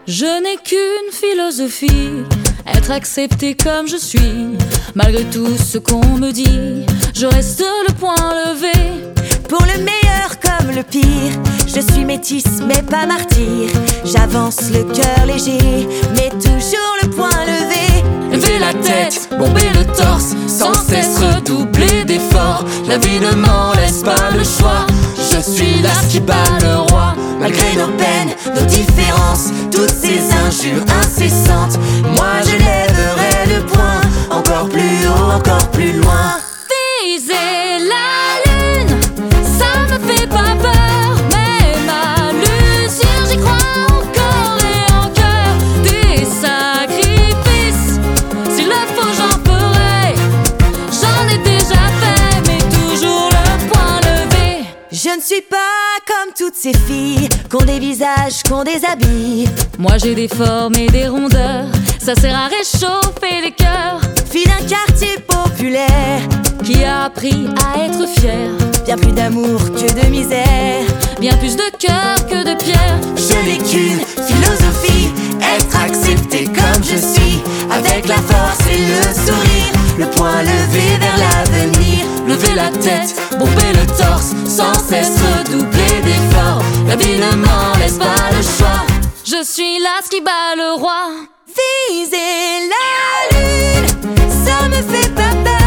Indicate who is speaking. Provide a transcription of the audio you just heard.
Speaker 1: Je n'ai qu'une philosophie, être accepté comme je suis. Malgré tout ce qu'on me dit, je reste le poing levé.
Speaker 2: Pour le meilleur comme le pire, je suis métisse mais pas martyr. J'avance le cœur léger, mais toujours le poing levé.
Speaker 1: Lever la tête, bomber le torse, sans cesse redoubler d'efforts. La vie ne m'en laisse pas le choix. Je suis là qui bat le roi.
Speaker 2: Malgré nos peines, nos différences, toutes ces injures incessantes, moi je lèverai le poing, encore plus haut, encore plus loin.
Speaker 1: Viser la lune, ça me fait pas peur, mais ma l'usure, j'y crois encore et en cœur. Des sacrifices, s'il le faut j'en ferai. J'en ai déjà fait, mais toujours le poing levé.
Speaker 2: Je ne suis pas comme toutes ces filles qu'ont des visages, qu'ont des habits.
Speaker 1: Moi j'ai des formes et des rondeurs, ça sert à réchauffer les cœurs.
Speaker 2: Fille d'un quartier populaire
Speaker 1: qui a appris à être fier.
Speaker 2: Bien plus d'amour que de misère,
Speaker 1: bien plus de cœur que de pierre.
Speaker 2: Je n'ai qu'une philosophie, être accepté comme je suis, avec la force et le sourire, le poing levé vers l'avenir.
Speaker 1: Lever la tête, bomber le torse, sans cesse redoubler d'efforts. La vie ne m'en laisse pas le choix. Je suis là ce qui bat le roi.
Speaker 2: Viser la lune, ça me fait pas peur.